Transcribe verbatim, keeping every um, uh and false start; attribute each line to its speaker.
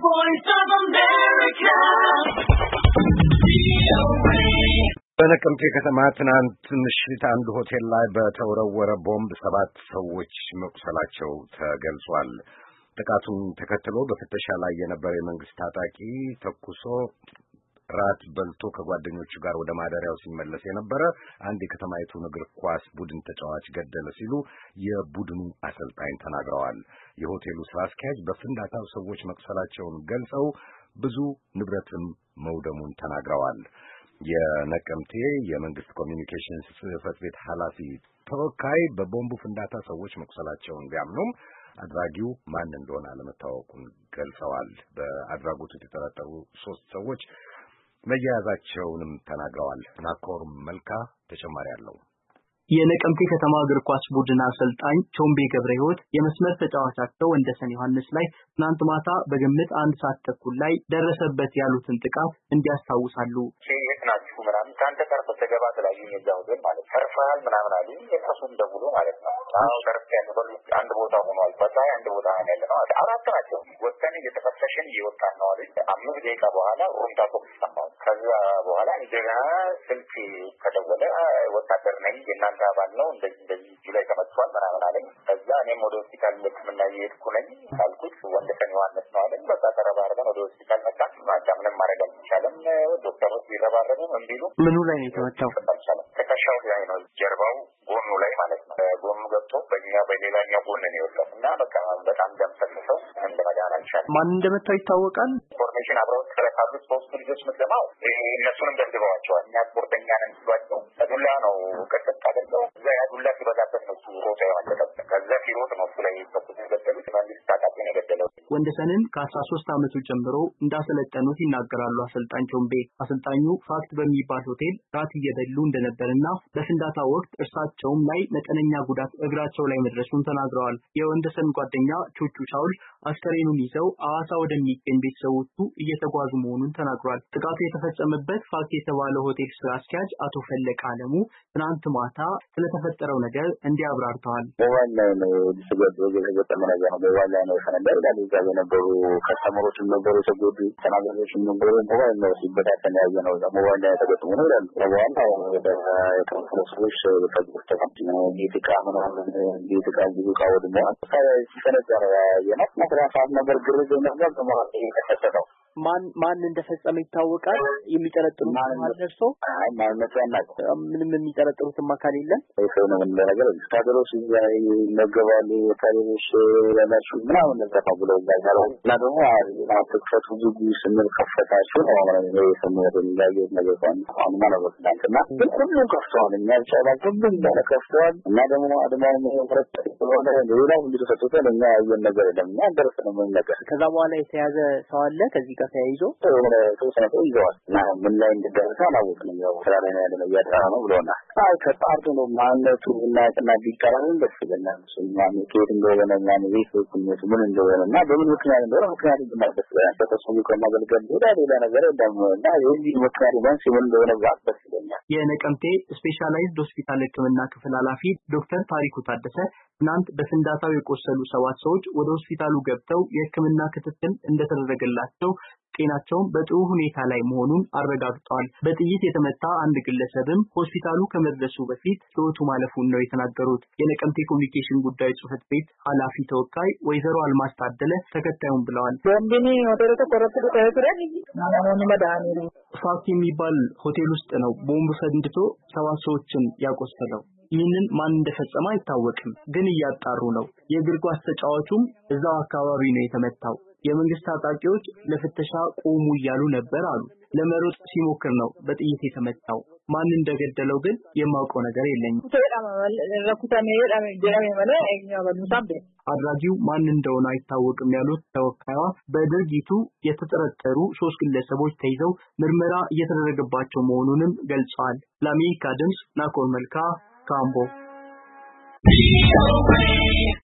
Speaker 1: voice of America.
Speaker 2: በነቀምቴ ከተማ ትናንት ምሽት አንድ ሆቴል ላይ በተወረወረ ቦምብ ሰባት ሰዎች መቁሰላቸው ተገልጿል። ጥቃቱን ተከትሎ በፍተሻ ላይ የነበረ የመንግስት ታጣቂ ተኩሶ ራት በልቶ ከጓደኞቹ ጋር ወደ ማደሪያው ሲመለስ የነበረ አንድ የከተማይቱን እግር ኳስ ቡድን ተጫዋች ገደለ ሲሉ የቡድኑ አሰልጣኝ ተናግረዋል። የሆቴሉ ስራ አስኪያጅ በፍንዳታው ሰዎች መቁሰላቸውን ገልጸው ብዙ ንብረትም መውደሙን ተናግረዋል። የነቀምቴ የመንግስት ኮሚኒኬሽንስ ጽሕፈት ቤት ኃላፊ ተወካይ በቦምቡ ፍንዳታ ሰዎች መቁሰላቸውን ቢያምኑም አድራጊው ማን እንደሆነ አለመታወቁን ገልጸዋል። በአድራጎቱ የተጠረጠሩ ሶስት ሰዎች መያዛቸውንም ተናግረዋል። ናኮር መልካ ተጨማሪ አለው።
Speaker 3: የነቀምቴ ከተማ እግር ኳስ ቡድን አሰልጣኝ ቾምቤ ገብረህይወት የመስመር ተጫዋቻቸው ወንደሰን ዮሐንስ ላይ ትናንት ማታ በግምት አንድ ሰዓት ተኩል ላይ ደረሰበት ያሉትን ጥቃት እንዲያስታውሳሉ።
Speaker 4: ናችሁ ምናምን ካንተ ጋር በተገባ ተላዩኝ እዛው ግን ማለት ፈርፋል ምናምን አሉ የራሱን ደውሎ ማለት ነው። አዎ ፈርፍ ያለው አንድ ቦታ ሆኗል። በላይ አንድ ቦታ ያለ ነው። አራት ናቸው። ወጣን እየተፈተሽን እየወጣን ነው አይደል? አምስት ደቂቃ በኋላ ሩምታ ተሰማው። ከዛ በኋላ እንደገና ስልክ ተደወለ። ወታደር ነኝ የእናንተ አባል ነው እንደዚህ እንደዚህ እጁ ላይ ተመቷል ምናምን አለኝ። ከዛ እኔም ወደ ሆስፒታል ልክምና እየሄድኩ ነኝ አልኩት። ወንደሰን ዮሐንስ ነው አይደል? በቃ ተረባርበን ወደ ሆስፒታል መጣን። ማታ ምንም ማድረግ አልቻለም። ዶክተሮች ይረባረቡ እንዲሉ
Speaker 3: ምኑ ላይ ነው የተመታው?
Speaker 4: ከሻው ላይ ነው ጀርባው ጎኑ ላይ ማለት ነው። ጎኑ ገብቶ በእኛ በሌላኛው ጎን ነው የወጣው እና በቃ በጣም ደም ፈሰሰው። እንደማዳን አልቻለም።
Speaker 3: ማን እንደመታው ይታወቃል?
Speaker 4: ኢንፎርሜሽን አብረው ተረካሉት ሶስት ልጆች ምትለማው እነሱንም ደብድበዋቸዋል። እኛ ስፖርተኛ ነን ሲሏቸው ዱላ ነው ቀጥታ አደረገው። እዛ ያ ዱላ ሲበዛበት ነው እሱ ሮጣ ያመለጠው። ከዛ ሲሮጥ ነው እሱ ላይ ተኩስ ገደሉት። መንግስት ታጣቂ ነው የገደለው።
Speaker 3: ወንደሰንን ከአስራ ሶስት ዓመቱ ጀምሮ እንዳሰለጠኑት ይናገራሉ አሰልጣኝ ቾምቤ። አሰልጣኙ ፋክት በሚባል ሆቴል ራት እየበሉ እንደነበርና በፍንዳታ ወቅት እርሳቸውም ላይ መጠነኛ ጉዳት እግራቸው ላይ መድረሱን ተናግረዋል። የወንደሰን ጓደኛ ቹቹ ቻውል አስከሬኑን ይዘው አዋሳ ወደሚገኝ ቤተሰቦቹ እየተጓዙ መሆኑን ተናግሯል። ጥቃቱ የተፈጸመበት ፋክት የተባለው ሆቴል ስራ አስኪያጅ አቶ ፈለቀ አለሙ ትናንት ማታ ስለተፈጠረው ነገር እንዲያብራርተዋል።
Speaker 5: ሞባይል ላይ ነው የተገደለው የተገጠመ ነገር ነው። ሞባይል ላይ ነው ሰነደር ላይ እዛ የነበሩ ከስተመሮችም ነበሩ፣ ተጎዱ ተናጋሪዎችም ነበሩ። ሞባይል ነው ሲበታተን ያየ ነው። ሞባይል ላይ ተገጥሞ ነው ይላል። ሞባይል ወደ የተፈረሰዎች ተግባር ተቀምጦ ዲቲካ ምናምን ዲቲካ ዲቲካ ወደ ማለት ሲሰነዘረ የናት መስራት ነበር። ግርግር ነበር ተማሪ የተፈጠረው
Speaker 3: ማን ማን እንደፈጸመ ይታወቃል? የሚጠረጥሩ ማን ደርሶ
Speaker 5: አይ ማለት ነው።
Speaker 3: ምንም የሚጠረጥሩት አካል የለም።
Speaker 5: እሱ ነው ነገር ስታደሮስ ይነገባሉ ታሪሽ ለማሹ ምናምን ነገር ብሎ እንዳይሰሩ እና ደግሞ አጥቅፈቱ ብዙ ስንል ከፈታችሁ ነው ማለት ነው። የሰሙት እንዳየ ነገር ነው ማለት ነው። እና ሁሉ ከፍቷል። እኛ ቻላ ሁሉ ከፍቷል። እና ደግሞ አድማው መፍረጥ ስለሆነ ሌላው ሁሉ ተሰጥቷል። እኛ ያየን ነገር የለም። እኛ ደርስ ነው ምን ነገር
Speaker 3: ከዛ በኋላ የተያዘ ሰው አለ ከዚህ ተያይዞ
Speaker 5: ተወሰነ ይዘዋል እና ምን ላይ እንደደረሰ አላወቅንም። ያው ስራ ላይ ያለው ያጣራ ነው ብለውና አይ ከጣርቶ ነው ማነቱ እና እና ቢቀራን ደስ ይለናል። ስለማን ከየት እንደሆነ ማን ቤት ምን እንደሆነ እና በምን ምክንያት እንደሆነ ምክንያት እንደማይደስ ተተሰሙ ከማገልገል ሌላ ሌላ ነገር ደግሞ እና የዚህ ምክንያት ማን ሲሆን እንደሆነ ደስ ይለናል።
Speaker 3: የነቀምቴ ስፔሻላይዝድ ሆስፒታል ሕክምና ክፍል ኃላፊ ዶክተር ታሪኩ ታደሰ ትናንት በፍንዳታው የቆሰሉ ሰባት ሰዎች ወደ ሆስፒታሉ ገብተው የሕክምና ክትትል እንደተደረገላቸው ጤናቸውን በጥሩ ሁኔታ ላይ መሆኑን አረጋግጠዋል። በጥይት የተመታ አንድ ግለሰብም ሆስፒታሉ ከመድረሱ በፊት ሕይወቱ ማለፉን ነው የተናገሩት። የነቀምቴ ኮሚኒኬሽን ጉዳዮች ጽሕፈት ቤት ኃላፊ ተወካይ ወይዘሮ አልማዝ ታደለ ተከታዩን ብለዋል።
Speaker 6: ቦምቢኒ ሆቴል ተቆረጠ ተይተረ ናናኑ መዳኒ
Speaker 3: ፋክት የሚባል ሆቴል ውስጥ ነው ቦምብ ፈንድቶ ሰባት ሰዎችን ያቆሰለው። ይህንን ማን እንደፈጸመ አይታወቅም፣ ግን እያጣሩ ነው። የእግር ኳስ ተጫዋቹም እዛው አካባቢ ነው የተመታው። የመንግስት ታጣቂዎች ለፍተሻ ቆሙ እያሉ ነበር አሉ። ለመሮጥ ሲሞክር ነው በጥይት የተመታው። ማን እንደገደለው ግን የማውቀው ነገር የለኝም። አድራጊው ማን እንደሆነ አይታወቅም ያሉት ተወካይዋ በድርጊቱ የተጠረጠሩ ሶስት ግለሰቦች ተይዘው ምርመራ እየተደረገባቸው መሆኑንም ገልጸዋል። ለአሜሪካ ድምፅ ናኮር መልካ ካምቦ